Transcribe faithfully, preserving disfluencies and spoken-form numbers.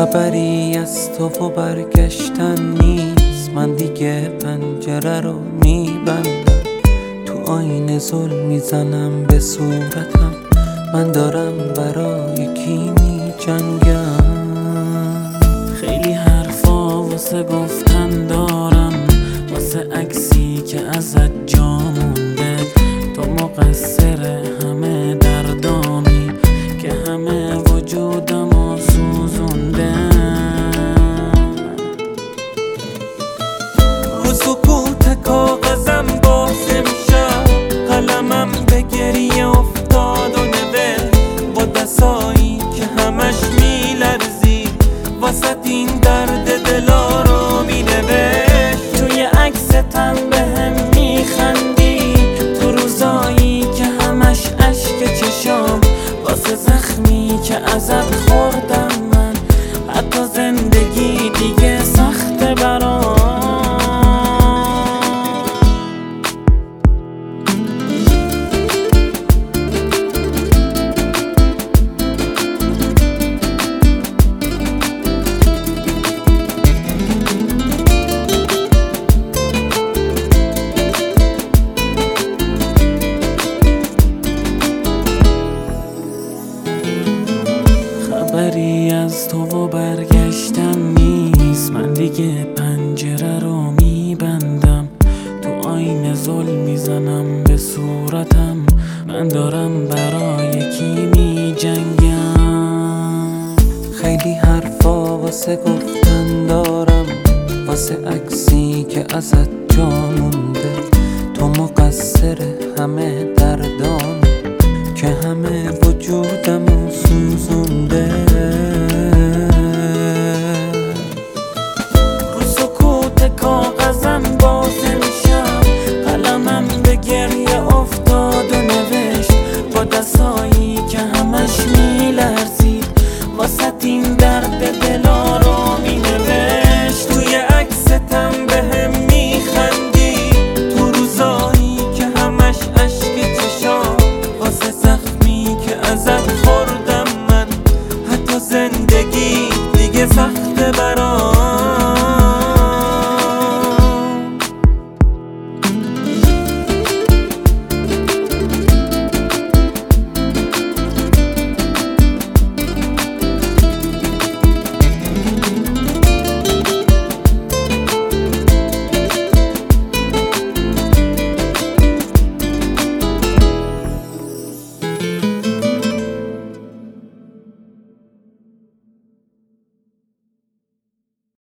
خبری از تو و برگشتن نیست، من دیگه پنجره رو میبندم. تو آینه زل میزنم به صورتم، من دارم برای کی میجنگم. خیلی حرفا واسه گفتن دارم، واسه عکسی که ازت جا مونده. تو مقصر همه دردامی که همه وجودمو سوزونده. رو سکوت کاغذم باز امشب قلمم به گریه افتاد و نوشت با دستایی که همش میلرزی واسه این درد دلا رو مینوشت. توی عکستم بهم میخندی، تو روزایی که همش اشک چشام واسه زخمی که ازت خوردم من. حتی زندگی دیگه سخته برام. خبری از تو و برگشتن نیست، من دیگه پنجره رو میبندم. تو آینه زل میزنم به صورتم، من دارم برای کی میجنگم. خیلی حرفا واسه گفتن دارم، واسه عکسی که ازت جا مونده. تو مقصر همه دردام که همه وجودمو سوزونده.